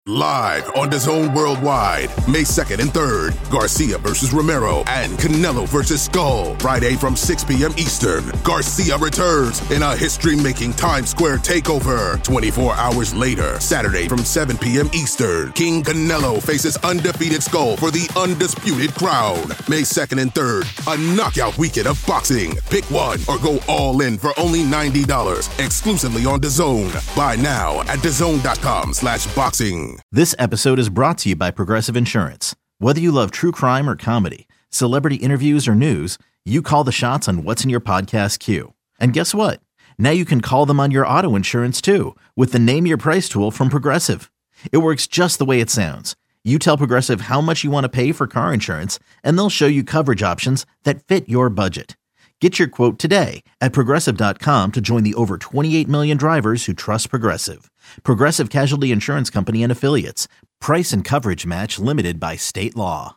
Live on DAZN Worldwide, May 2nd and 3rd, Garcia versus Romero and Canelo versus Skull. Friday from 6 p.m. Eastern, Garcia returns in a history-making Times Square takeover. 24 hours later, Saturday from 7 p.m. Eastern, King Canelo faces undefeated Skull for the undisputed crown. May 2nd and 3rd, a knockout weekend of boxing. Pick one or go all in for only $90, exclusively on DAZN. Buy now at DAZN.com/boxing. This episode is brought to you by Progressive Insurance. Whether you love true crime or comedy, celebrity interviews or news, you call the shots on what's in your podcast queue. And guess what? Now you can call them on your auto insurance too with the Name Your Price tool from Progressive. It works just the way it sounds. You tell Progressive how much you want to pay for car insurance, and they'll show you coverage options that fit your budget. Get your quote today at Progressive.com to join the over 28 million drivers who trust Progressive. Progressive Casualty Insurance Company and Affiliates. Price and coverage match limited by state law.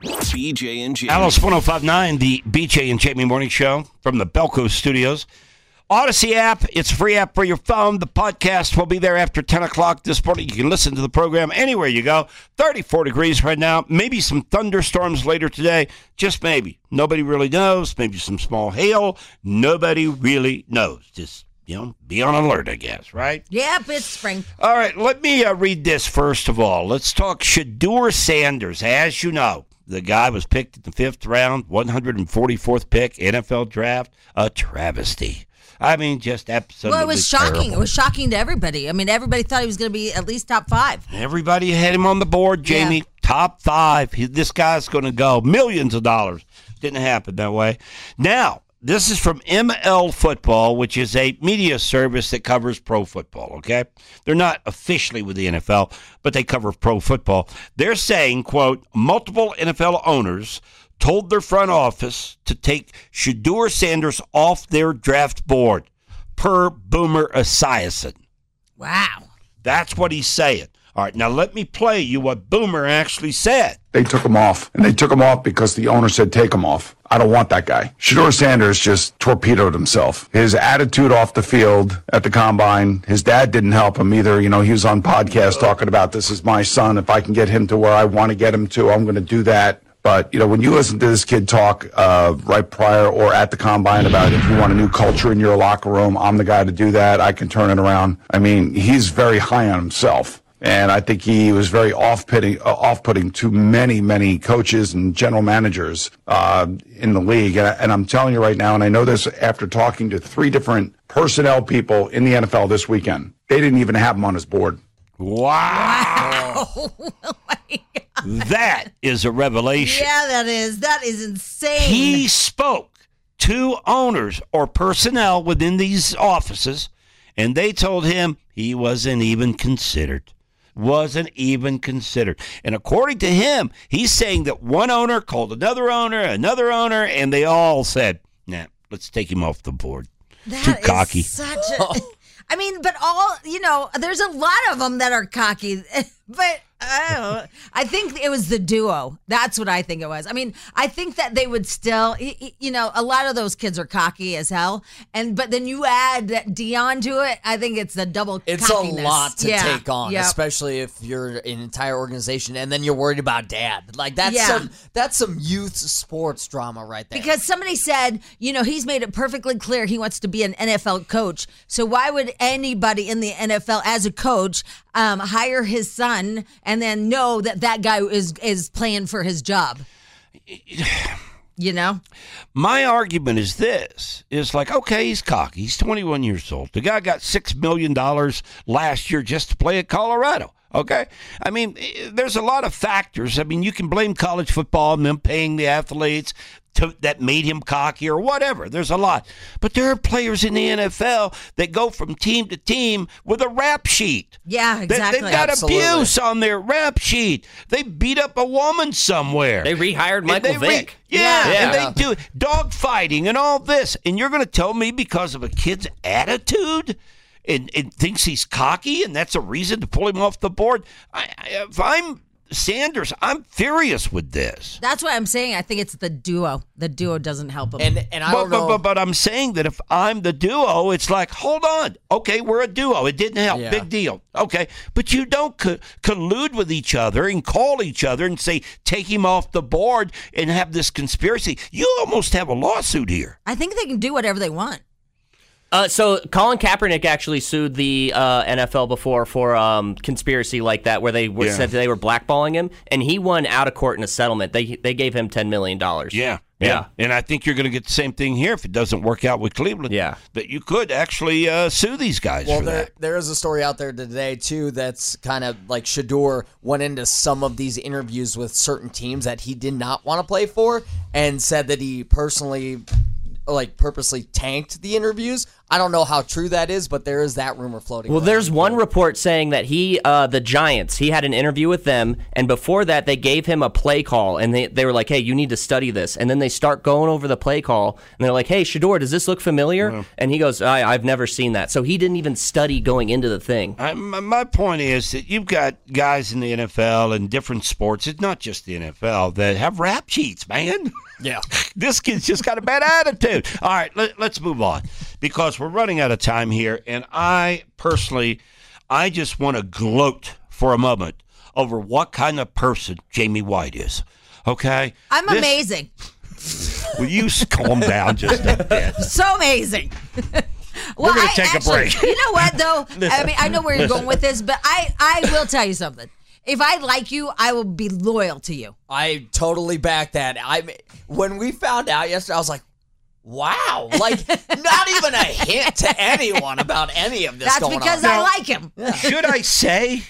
BJ and Jamie. Alice 105.9, the BJ and Jamie Morning Show from the Belco Studios. Odyssey app, it's a free app for your phone. The podcast will be there after 10 o'clock this morning. You can listen to the program anywhere you go. 34 degrees right now. Maybe some thunderstorms later today. Just maybe. Nobody really knows. Maybe some small hail. Nobody really knows. Just, be on alert, I guess, right? Yep, it's spring. All right, let me read this first of all. Let's talk Shedeur Sanders. As you know, the guy was picked in the 5th round, 144th pick, NFL draft. A travesty. I mean, just absolutely Well, it was shocking. terrible. It was shocking to everybody. I mean, everybody thought he was going to be at least top 5. Everybody had him on the board, Jamie. Yeah. Top 5. This guy's going to go. Millions of dollars. Didn't happen that way. Now, this is from ML Football, which is a media service that covers pro football, okay? They're not officially with the NFL, but they cover pro football. They're saying, quote, multiple NFL owners told their front office to take Shedeur Sanders off their draft board, per Boomer Esiason. Wow. That's what he's saying. All right, now let me play you what Boomer actually said. They took him off, and they took him off because the owner said take him off. I don't want that guy. Shedeur Sanders just torpedoed himself. His attitude off the field at the combine, his dad didn't help him either. He was on podcast talking about this is my son. If I can get him to where I want to get him to, I'm going to do that. But, when you listen to this kid talk right prior or at the combine about if you want a new culture in your locker room, I'm the guy to do that. I can turn it around. I mean, he's very high on himself. And I think he was very off-putting to many, many coaches and general managers in the league. And I'm telling you right now, and I know this after talking to 3 different personnel people in the NFL this weekend, they didn't even have him on his board. Wow. Oh, my God. That is a revelation. Yeah, that is. That is insane. He spoke to owners or personnel within these offices, and they told him he wasn't even considered. Wasn't even considered. And according to him, he's saying that one owner called another owner, and they all said, nah, let's take him off the board. That Too is cocky. Such a, I mean, but there's a lot of them that are cocky, but I think it was the duo. That's what I think it was. I mean, I think that they would still, a lot of those kids are cocky as hell. But then you add that Dion to it, I think it's the double It's cockiness. a lot to take on, Yep. especially if you're an entire organization and then you're worried about dad. Like that's some youth sports drama right there. Because somebody said, he's made it perfectly clear he wants to be an NFL coach. So why would anybody in the NFL as a coach hire his son and then know that guy is playing for his job? My argument is this. It's like, okay, he's cocky. He's 21 years old. The guy got $6 million last year just to play at Colorado. Okay? I mean, there's a lot of factors. I mean, you can blame college football and them paying the athletes that made him cocky or whatever. There's a lot. But there are players in the NFL that go from team to team with a rap sheet. Yeah, exactly. They've got Absolutely. abuse on their rap sheet. They beat up a woman somewhere. They rehired Michael Vick. And they do dog fighting and all this. And you're going to tell me because of a kid's attitude and thinks he's cocky and that's a reason to pull him off the board? If I'm Sanders, I'm furious with this. That's what I'm saying. I think it's the duo. The duo doesn't help him. And I don't know. But I'm saying that if I'm the duo, it's like, hold on. Okay, we're a duo. It didn't help. Yeah. Big deal. Okay. But you don't collude with each other and call each other and say, take him off the board and have this conspiracy. You almost have a lawsuit here. I think they can do whatever they want. So Colin Kaepernick actually sued the NFL before for conspiracy like that, where they said they were blackballing him, and he won out of court in a settlement. They gave him $10 million. Yeah. And I think you're going to get the same thing here if it doesn't work out with Cleveland. Yeah. That you could actually sue these guys for that. There is a story out there today, too, that's kind of like Shedeur went into some of these interviews with certain teams that he did not want to play for and said that he purposely tanked the interviews. I don't know how true that is, but there is that rumor floating. Well, there's one report saying that the Giants, he had an interview with them, and before that, they gave him a play call, and they were like, hey, you need to study this. And then they start going over the play call, and they're like, hey, Shedeur, does this look familiar? Yeah. And he goes, I've never seen that. So he didn't even study going into the thing. My point is that you've got guys in the NFL and different sports, it's not just the NFL, that have rap sheets, man. Yeah. This kid's just got a bad attitude. All right, let's move on because we're running out of time here. And I just want to gloat for a moment over what kind of person Jamie White is. Okay? I'm amazing. Will you calm down just a bit? So amazing. We're going to take a break. You know what, though? I mean, I know where you're going with this, but I will tell you something. If I like you, I will be loyal to you. I totally back that. When we found out yesterday, I was like, wow. Like, not even a hint to anyone about any of this going on. That's because I like him. Should I say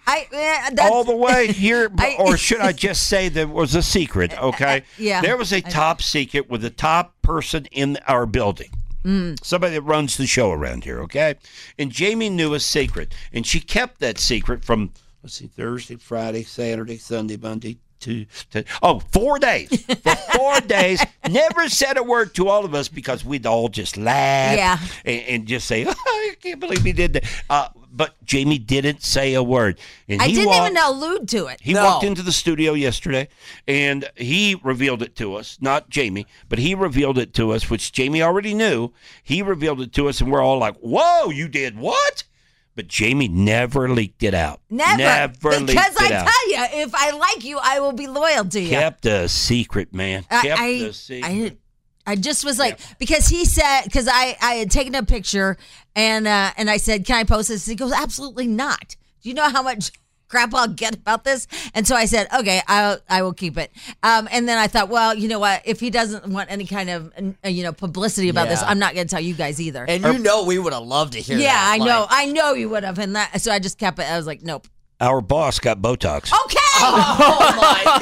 all the way here, or should I just say there was a secret, okay? Yeah. There was a top secret with the top person in our building. Somebody that runs the show around here, okay? And Jamie knew a secret, and she kept that secret from, Thursday, Friday, Saturday, Sunday, Monday, Tuesday. 4 days. For 4 days, never said a word to all of us because we'd all just laugh and just say, I can't believe he did that. But Jamie didn't say a word. And I didn't even allude to it. He walked into the studio yesterday, and he revealed it to us. Not Jamie, but he revealed it to us, which Jamie already knew. He revealed it to us, and we're all like, whoa, you did what? But Jamie never leaked it out. Never leaked it out. Because I tell you, if I like you, I will be loyal to you. Kept a secret, man. Kept the secret. I just was like, because he said, because I had taken a picture and I said, can I post this? He goes, absolutely not. Do you know how much crap I'll get about this? And so I said, okay, I will keep it. And then I thought, well, you know what? If he doesn't want any kind of, publicity about this, I'm not going to tell you guys either. And we would have loved to hear that. Yeah, I know you would have. And so I just kept it. I was like, nope. Our boss got Botox. Okay. Oh, my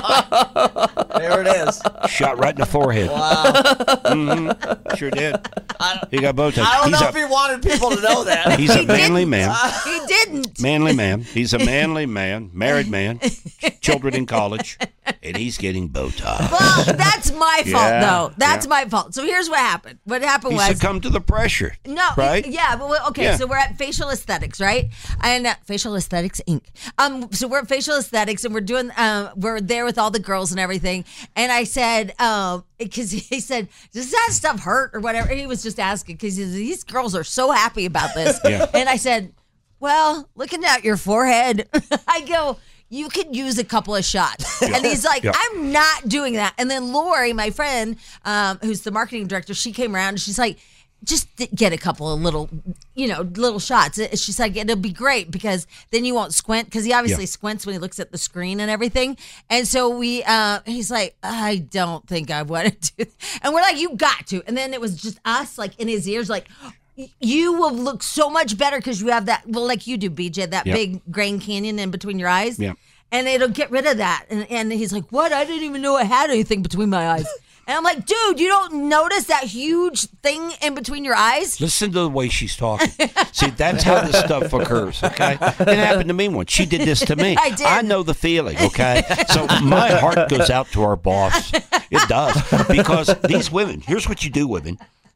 God. There it is. Shot right in the forehead. Wow. Mm-hmm. Sure did. He got Botox. I don't know if he wanted people to know that. He's a manly man. He didn't. Manly man. He's a manly man, married man, children in college, and he's getting Botox. Well, that's my fault, though. That's my fault. So here's what happened. What happened was... He succumbed to the pressure. No. Right? So we're at Facial Aesthetics, right? And Facial Aesthetics Inc. So we're at Facial Aesthetics, and we're doing, we're there with all the girls and everything. And I said, because he said, does that stuff hurt or whatever? He was just asking because these girls are so happy about this. And I said, well, looking at your forehead, I go, you could use a couple of shots. And he's like, I'm not doing that. And then Lori, my friend, who's the marketing director, she came around and she's like, just get a couple of little shots. She's like, it'll be great because then you won't squint, because he obviously squints when he looks at the screen and everything. And so he's like, I don't think I want to do. And we're like, you got to. And then it was just us, like in his ears, like, you will look so much better because you have that, well, like you do, BJ, that big Grand Canyon in between your eyes. Yeah. And it'll get rid of that. And he's like, what? I didn't even know I had anything between my eyes. And I'm like, dude, you don't notice that huge thing in between your eyes? Listen to the way she's talking. See, that's how this stuff occurs, okay? It happened to me once. She did this to me. I did. I know the feeling, okay? So my heart goes out to our boss. It does. Because these women, here's what you do, women.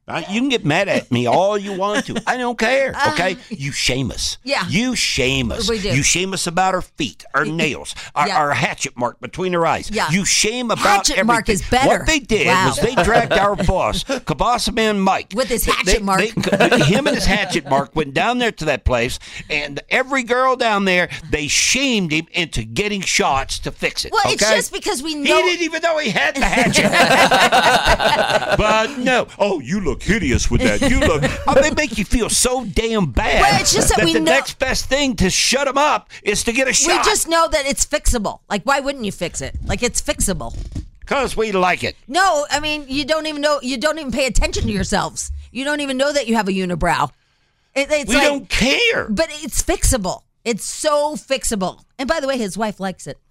You can get mad at me all you want to. I don't care, okay? You shame us. Yeah. You shame us. We do. You shame us about our feet, our nails, our hatchet mark between our eyes. Yeah. You shame about Hatchet everything. mark is better. What they did was they dragged our boss, Kabasa Man Mike. With his hatchet mark. Him and his hatchet mark went down there to that place, and every girl down there, they shamed him into getting shots to fix it. Well, okay? it's just because we He know. didn't even know he had the hatchet. But no. Oh, you look hideous with that. You look. They make you feel so damn bad. Well, it's just that we the know- next best thing to shut them up is to get a We shot. just know that it's fixable. Like, why wouldn't you fix it? Like, it's fixable. Because we like it. No, I mean, you don't even know. You don't even pay attention to yourselves. You don't even know that you have a unibrow. It's We like, don't care. But it's fixable. It's so fixable. And by the way, his wife likes it.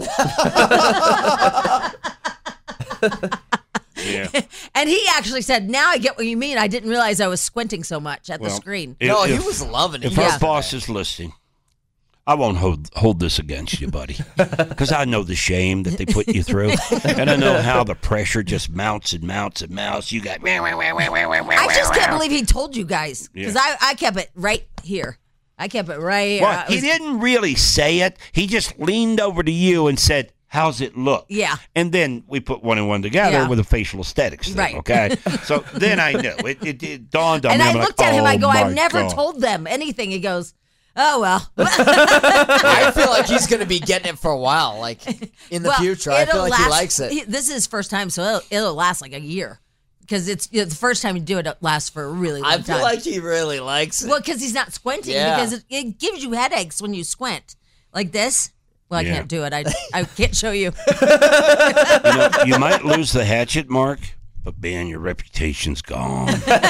Yeah. And he actually said, "Now I get what you mean. I didn't realize I was squinting so much at the screen." No, he was loving it. If our boss is listening, I won't hold this against you, buddy, because I know the shame that they put you through, and I know how the pressure just mounts and mounts and mounts. You got. I just can't believe he told you guys because I kept it right here. I kept it right here. Well, he didn't really say it. He just leaned over to you and said, "How's it look?" Yeah. And then we put one and one together Yeah. with a facial aesthetics thing, Right. okay? So then I knew. It dawned on And me. I I'm like, looked at him. I "Oh go, "I've my never God." told them anything." He goes, "Oh well." I feel like he's going to be getting it for a while, like in the Well, future. I feel it'll like he last- likes it. This is his first time, so it'll last like a year because it's the first time you do it. It lasts for a really long I time. feel like he really likes it. Well, because he's not squinting Yeah. because it gives you headaches when you squint like this. Well, I Yeah. can't do it. I can't show you. You might lose the hatchet mark, but man, your reputation's gone.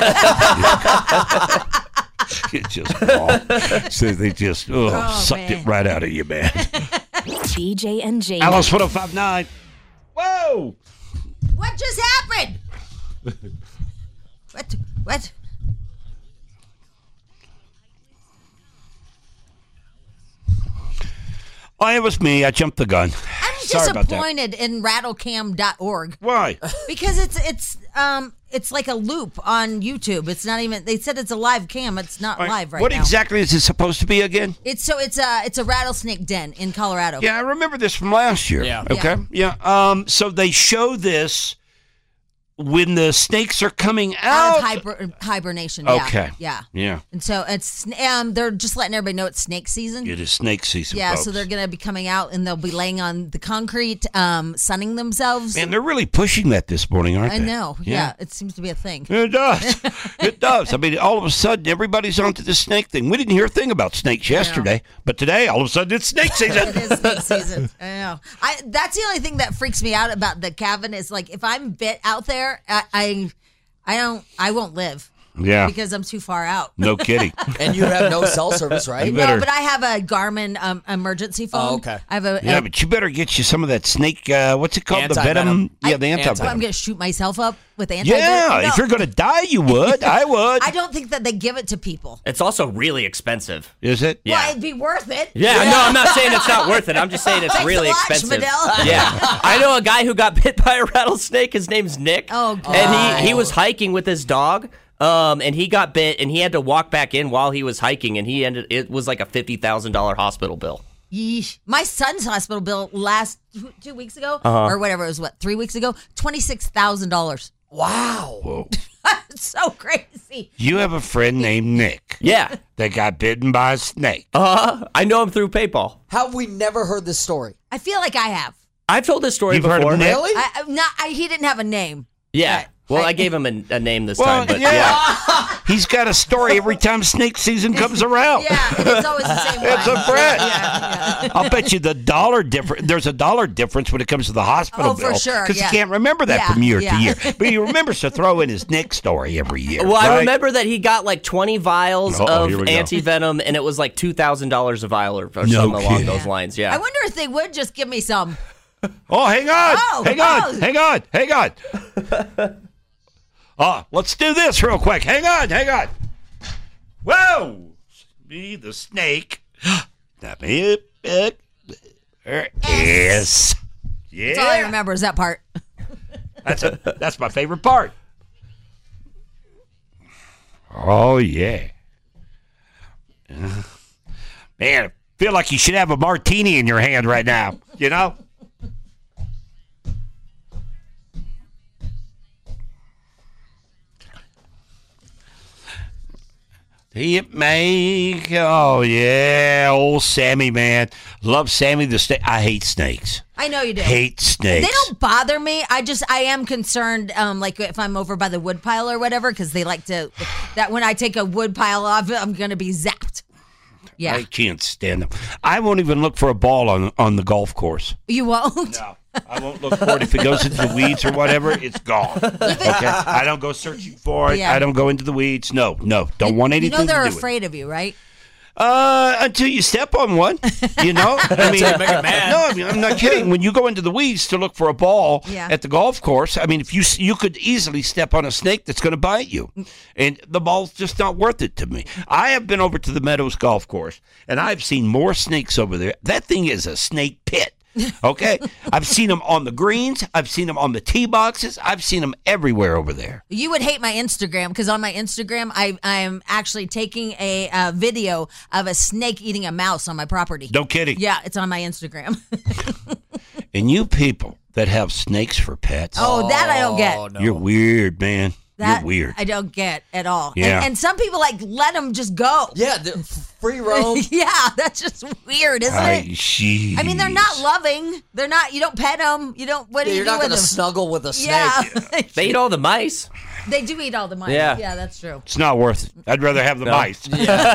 It's just gone. So they just sucked man. it right out of you, man. BJ and Jamie. Alice 1059. Whoa! What just happened? What? Oh, it was me. I jumped the gun. I'm Sorry about that. disappointed in rattlecam.org Why? because it's like a loop on YouTube. It's not even. They said it's a live cam. It's not live right what now. exactly is it supposed to be again? It's a rattlesnake den in Colorado. Yeah, I remember this from last year. Yeah. Okay. Yeah. So they show this when the snakes are coming Out out. of hibernation. Yeah. Okay. Yeah. Yeah. And so it's they're just letting everybody know it's snake season. It is snake season. Yeah, folks. so they're going to be coming out and they'll be laying on the concrete, sunning themselves. Man, they're really pushing that this morning, aren't I they? know. Yeah, it seems to be a thing. It does. It does. I mean, all of a sudden, everybody's onto the snake thing. We didn't hear a thing about snakes yesterday, but today, all of a sudden, it's snake season. It is snake season. I know. That's the only thing that freaks me out about the cabin is like if I'm bit out there, I won't live. Yeah. Because I'm too far out. No kidding. And you have no cell service, right? You better- No, but I have a Garmin emergency phone. Oh, okay. I have a. Yeah, but you better get you some of that snake. What's it called? The Anti-venom. venom. Yeah, the So I'm anti-venom. going to shoot myself up with antivenom. Yeah, No, if you're going to die, you would. I would. I don't think that they give it to people. It's also really expensive. Is it? Yeah. Well, it'd be worth it. Yeah, no, I'm not saying it's not worth it. I'm just saying it's Thanks really a lot, expensive. Schmidl. Yeah, I know a guy who got bit by a rattlesnake. His name's Nick. Oh, God. And he was hiking with his dog. And he got bit, and he had to walk back in while he was hiking, and it was like a $50,000 hospital bill. Yeesh. My son's hospital bill last 2 weeks ago, Uh-huh. or whatever it was, 3 weeks ago, $26,000. Wow. Whoa. It's so crazy. You have a friend named Nick Yeah, that got bitten by a snake. I know him through PayPal. How have we never heard this story? I feel like I have. I've told this story You've before. heard of Nick? Really? He didn't have a name. Yeah. Well, I gave him a name this time, but yeah. He's got a story every time snake season comes around. Yeah, it's always the same It's one. a Brett. Yeah. I'll bet you the dollar difference. There's a dollar difference when it comes to the hospital Oh, bill. for sure, Because yeah. you can't remember that Yeah, from year yeah. to year. But he remembers to throw in his Nick story every year. Well, I right? remember that he got like 20 vials Uh-oh, of here we go. anti-venom, and it was like $2,000 a vial or No something along kidding. those lines. Yeah. I wonder if they would just give me some. Oh, hang on. Oh, hang on. oh. Hang on. Hang on. Let's do this real quick. Hang on. Hang on. Whoa. Me, the snake. There is. That's all I Yeah. remember is that part. That's my favorite part. Oh, yeah. Man, I feel like you should have a martini in your hand right now, you know? Oh, yeah, old Sammy, man. Love Sammy the snake. I hate snakes. I know you do. Hate snakes. They don't bother me. I am concerned, like if I'm over by the woodpile or whatever, because they like to, that when I take a woodpile off, I'm going to be zapped. Yeah. I can't stand them. I won't even look for a ball on the golf course. You won't? No. I won't look for it. If it goes into the weeds or whatever, it's gone. Okay? I don't go searching for it. Yeah. I don't go into the weeds. No. Don't want anything to do with it. They're afraid of you, right? Until you step on one, you know. I mean, Until you make it mad. no, I mean, I'm not kidding. When you go into the weeds to look for a ball at the golf course, I mean, if you could easily step on a snake that's going to bite you, and the ball's just not worth it to me. I have been over to the Meadows Golf Course, and I've seen more snakes over there. That thing is a snake pit. Okay, I've seen them on the greens. I've seen them on the tee boxes. I've seen them everywhere over there. You would hate my Instagram because on my Instagram, I am actually taking a video of a snake eating a mouse on my property. No kidding. Yeah, it's on my Instagram. And you people that have snakes for pets, That I don't get. no. you're weird, man. That You're weird. I don't get at all. Yeah. And some people let them just go. Yeah, free roam. Yeah, that's just weird, isn't it? I mean, they're not loving. They're not. You don't pet them. You don't. What do you You're do not with going to them? snuggle with a snake. Yeah, They eat all the mice. they do eat all the mice. Yeah. Yeah, that's true. It's not worth it. I'd rather have the mice.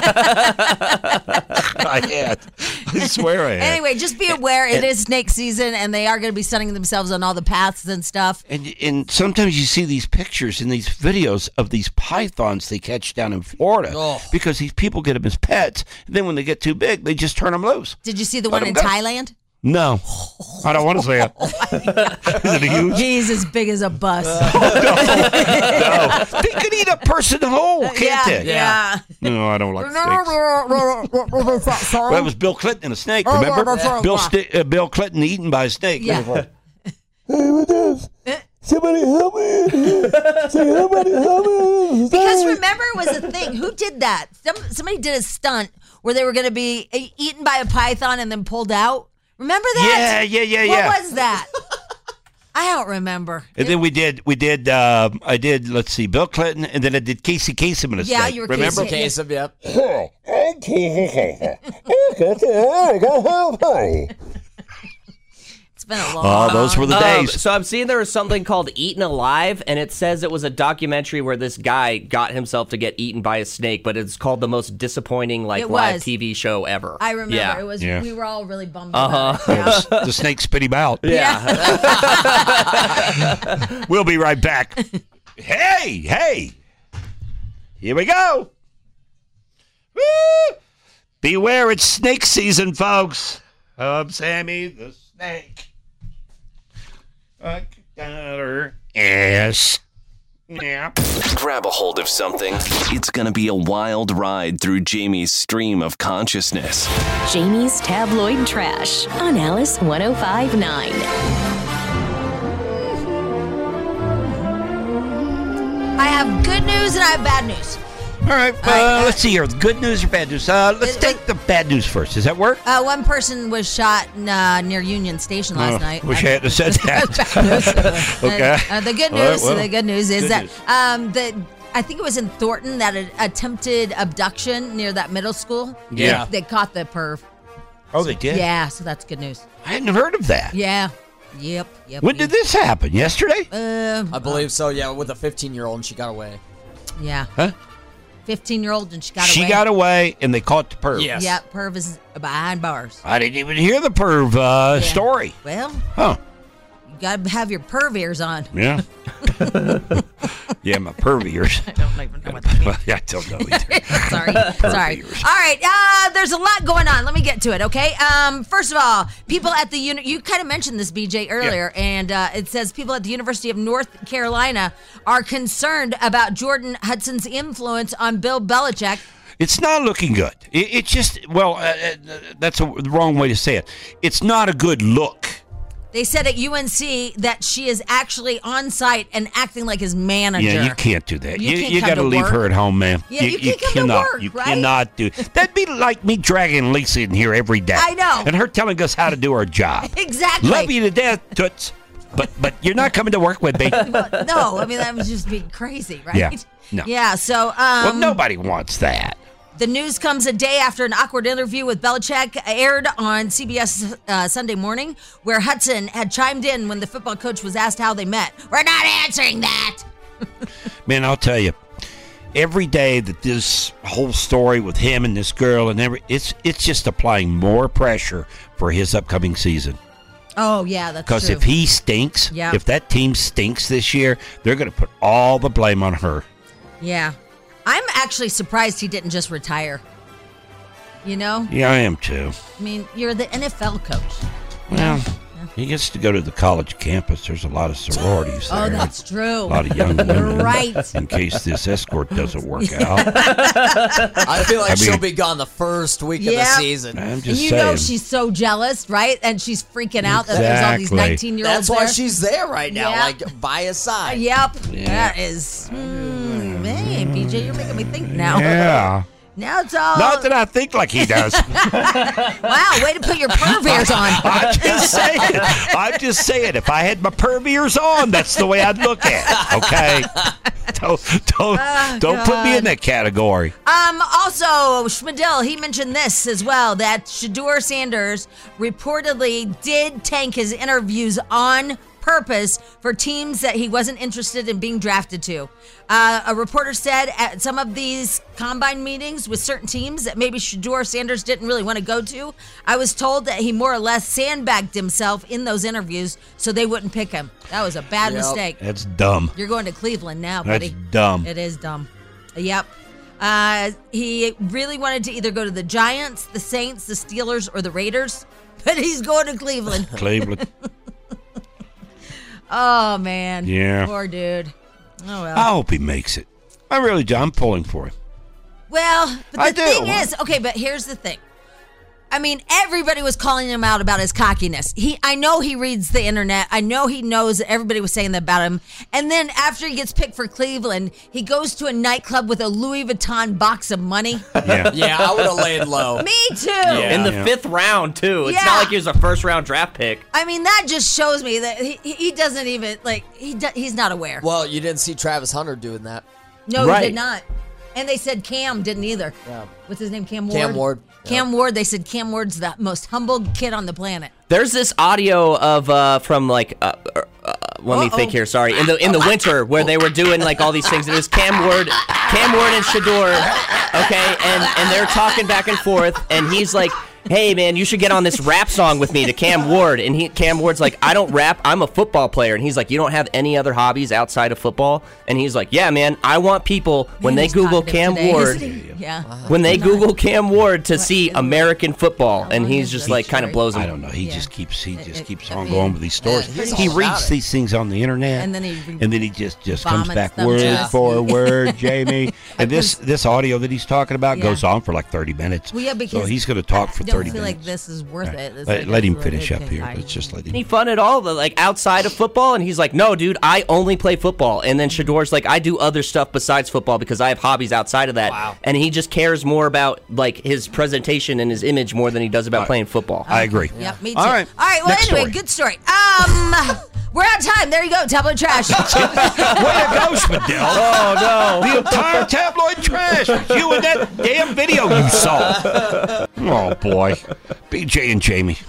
I swear I had. Anyway, just be aware it is snake season, and they are going to be sunning themselves on all the paths and stuff. And sometimes you see these pictures and these videos of these pythons they catch down in Florida because these people get them as pets. And then when they get too big, they just turn them loose. Did you see the Let one in 'em go. Thailand? No, I don't want to say it. Is it huge? He's as big as a bus. No, they could eat a person whole, can't they? Yeah. No, I don't like snakes. Well, that was Bill Clinton and a snake. Remember? that's right. Bill Clinton eaten by a snake. Yeah. Somebody help me! Somebody help me! Because remember, it was a thing. Who did that? Somebody did a stunt where they were going to be eaten by a python and then pulled out. Remember that? Yeah. What was that? I don't remember. And then I did, let's see, Bill Clinton, and then I did Casey Kasem in a snake. Yeah, you were remember? Casey. Case of, yep. It's been a long those were the days. So I'm seeing there was something called Eaten Alive, and it says it was a documentary where this guy got himself to get eaten by a snake, but it's called the most disappointing It live was. TV show ever. I remember. Yeah. It was. Yeah. We were all really bummed about it. Yeah. The snake spit him out. Yeah. We'll be right back. Hey! Here we go. Woo! Beware, it's snake season, folks. I'm Sammy the Snake. I got her ass. Yeah. Grab a hold of something. It's going to be a wild ride through Jamie's stream of consciousness. Jamie's Tabloid Trash on Alice 105.9. I have good news and I have bad news. All right, let's see here. Good news or bad news? Let's take the bad news first. Does that work? One person was shot near Union Station last night. Wish I hadn't said that. Okay. The good All right, news. well, The good news is good that news. I think it was in Thornton that an attempted abduction near that middle school. Yeah. They caught the perv. Oh, they did? Yeah, so that's good news. I hadn't heard of that. Yeah. Yep. When did this happen? Yesterday? I believe so, yeah, with a 15-year-old, and she got away. Yeah. Huh? 15-year-old and she got away. She got away, and they caught the perv. Yes. Yeah, perv is behind bars. I didn't even hear the perv story. Well, Huh. you got to have your perv ears on. Yeah. Yeah, my perv ears. I don't even know what that means. Yeah, I don't know either. Sorry. ears. All right. There's a lot going on. Let me get to it, okay? First of all, people at the you kind of mentioned this, BJ, earlier, and it says people at the University of North Carolina are concerned about Jordan Hudson's influence on Bill Belichick. It's not looking good. It's just, well, that's the wrong way to say it. It's not a good look. They said at UNC that she is actually on site and acting like his manager. Yeah, you can't do that. You You can't got to come to leave work. her at home, man. Yeah, you can't come to cannot. work, You right? cannot do. That'd be like me dragging Lisa in here every day. I know. And her telling us how to do our job. Exactly. Love you to death, Toots. But you're not coming to work with me. No, I mean, that was just being crazy, right? Yeah, no. Yeah, so Well, nobody wants that. the news comes a day after an awkward interview with Belichick aired on CBS Sunday Morning, where Hudson had chimed in when the football coach was asked how they met. We're not answering that. Man, I'll tell you, every day that this whole story with him and this girl and it's just applying more pressure for his upcoming season. Oh, yeah, that's true. Because if he stinks, Yeah. if that team stinks this year, they're going to put all the blame on her. Yeah. I'm actually surprised he didn't just retire. You know? Yeah, I am too. I mean, you're the NFL coach. Well, he gets to go to the college campus. There's a lot of sororities there. Oh, that's true. A lot of young women. Right. In case this escort doesn't work out. I feel like I mean- she'll be gone the first week of the Yeah. season. I'm And just you saying. know she's so jealous, right? And she's freaking out that there's all these Exactly. 19-year-olds That's why there. she's there right now, Yeah. like by his side. Yep. Yeah. That is. Hey, BJ, you're making me think now. Yeah. Now it's all. Not that I think like he does. Wow, way to put your perv ears on. I'm just saying. I'm just saying. If I had my perv ears on, that's the way I'd look at it. Okay. Don't put me in that category. Also, Schmidl, he mentioned this as well, that Shedeur Sanders reportedly did tank his interviews on purpose for teams that he wasn't interested in being drafted to. A reporter said at some of these combine meetings with certain teams that maybe Shedeur Sanders didn't really want to go to, I was told that he more or less sandbagged himself in those interviews so they wouldn't pick him. That was a bad mistake. That's dumb. You're going to Cleveland now, That's buddy. dumb. It is dumb. Yep. He really wanted to either go to the Giants, the Saints, the Steelers, or the Raiders, but he's going to Cleveland. Cleveland. Oh, man. Yeah. Poor dude. Oh, well. I hope he makes it. I really do. I'm pulling for him. Well, but I the do. thing is, okay, but here's the thing. I mean, everybody was calling him out about his cockiness. I know he reads the internet. I know he knows that everybody was saying that about him. And then after he gets picked for Cleveland, he goes to a nightclub with a Louis Vuitton box of money. Yeah. Yeah, I would have laid low. Me too. In the Yeah. 5th round, too. It's Yeah. not like he was a first-round draft pick. I mean, that just shows me that he doesn't even, like, he's not aware. Well, you didn't see Travis Hunter doing that. No, Right. he did not. And they said Cam didn't either. Yeah. What's his name? Cam Ward? Cam Ward. Cam Ward. They said Cam Ward's the most humble kid on the planet. There's this audio of from like let me think here. Sorry, in the winter where they were doing like all these things. It was Cam Ward and Shedeur, okay, and they're talking back and forth, and he's like, "Hey man, you should get on this rap song with me," to Cam Ward, and Cam Ward's like, "I don't rap. I'm a football player," and he's like, "You don't have any other hobbies outside of football?" And he's like, "Yeah, man, I want people when Man, they he's Google cognitive Cam today, Ward." isn't he? Yeah. When they Google Cam Ward to see American football, How and long he's is just this like kind of story? blows him. I don't know. He Yeah. just keeps It- on I going mean, with these stories. he's He all about reads it. these things on the internet, And then he just comes vomits back them word to us. for word, Jamie. And this audio that he's talking about Yeah. goes on for like 30 minutes. Well, yeah, because so he's going to talk for I don't 30 feel minutes. like this is worth it. It's Let, like let him it's finish like, up here. I- Let's just let him. Any fun at all, like outside of football? And he's like, "No, dude, I only play football." And then Shedeur's like, "I do other stuff besides football because I have hobbies outside of that." Wow. And he just cares more about like his presentation and his image more than he does about playing football. I agree. Yep, me too. All right. Well, Next anyway, story. good story. We're out of time. There you go. Tabloid trash. Way to go, Schmidl. Oh, no. The entire tabloid trash. You and that damn video you saw. Oh, boy. BJ and Jamie.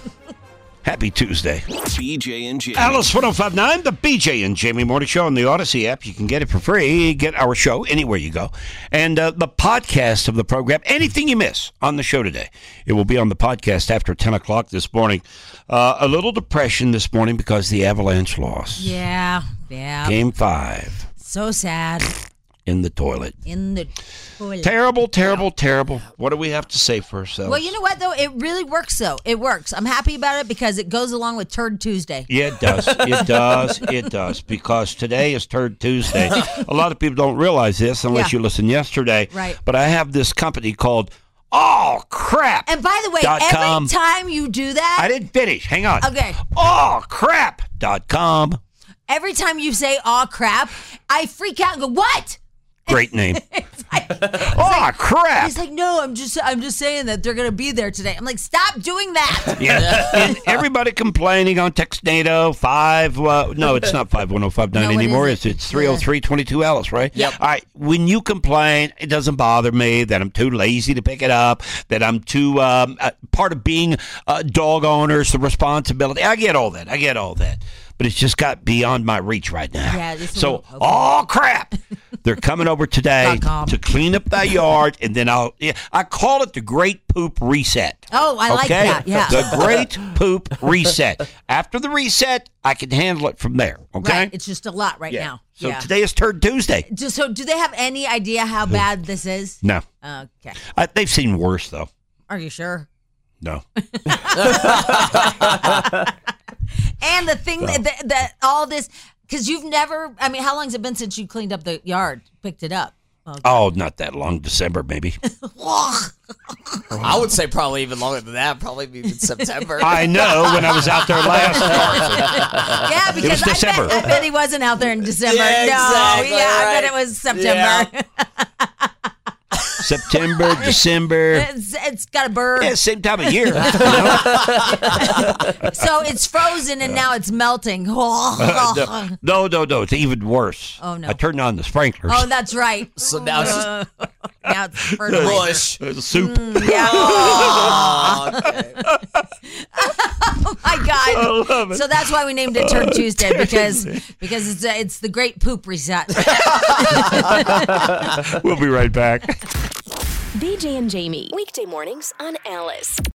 Happy Tuesday. BJ and Jamie. Alice 1059, the BJ and Jamie Morning Show on the Odyssey app. You can get it for free. Get our show anywhere you go. And the podcast of the program, anything you miss on the show today, it will be on the podcast after 10 o'clock this morning. A little depression this morning because the Avalanche lost. Yeah. Game 5 So sad. in the toilet. In the toilet. Terrible, terrible, terrible. What do we have to say for ourselves? Well, you know what, though? It really works, though. It works. I'm happy about it because it goes along with Turd Tuesday. Yeah, it does. It does. It does. Because today is Turd Tuesday. A lot of people don't realize this unless Yeah. you listened yesterday. Right. But I have this company called Oh, crap. And by the way, .com. every time you do that, I didn't finish. Hang on. Okay. Oh, crap.com. every time you say "aw crap," I freak out and go, "What?" Great name. Oh crap. He's like, "No, I'm just saying that they're gonna be there today." I'm like, "Stop doing that." Yeah. And everybody complaining on Textnado 5. No, it's not 51059 No, what anymore. is it? It's 30322 Ellis, right? Yep. All right. When you complain, it doesn't bother me that I'm too lazy to pick it up, that I'm too part of being dog owners, the responsibility. I get all that. But it's just got beyond my reach right now. Yeah, this so, one- okay. oh crap! They're coming over today .com. to clean up the yard, and then I call it the Great Poop Reset. Oh, I like that. Yeah. The Great Poop Reset. After the reset, I can handle it from there. Okay. Right. It's just a lot right now. So yeah. today is Turd Tuesday. So, do they have any idea how bad this is? No, Okay. they've seen worse though. Are you sure? No. And the thing that all this, because you've never, I mean, how long has it been since you cleaned up the yard, picked it up? Okay. Oh, not that long. December, maybe. I would say probably even longer than that. Probably even September. I know when I was out there last year. Yeah, because December. I bet he wasn't out there in December. Yeah, exactly, I bet right. it was September. Yeah. September, December. It's got a bird. Yeah, same time of year. So it's frozen and now it's melting. No. It's even worse. Oh, no. I turned on the sprinklers. Oh, that's right. So now it's just Now it's fertilizer. bush. Soup. Yeah. Oh, okay. Oh my God. So that's why we named it Turd Tuesday because it's the Great Poop Reset. We'll be right back. BJ and Jamie, weekday mornings on Alice.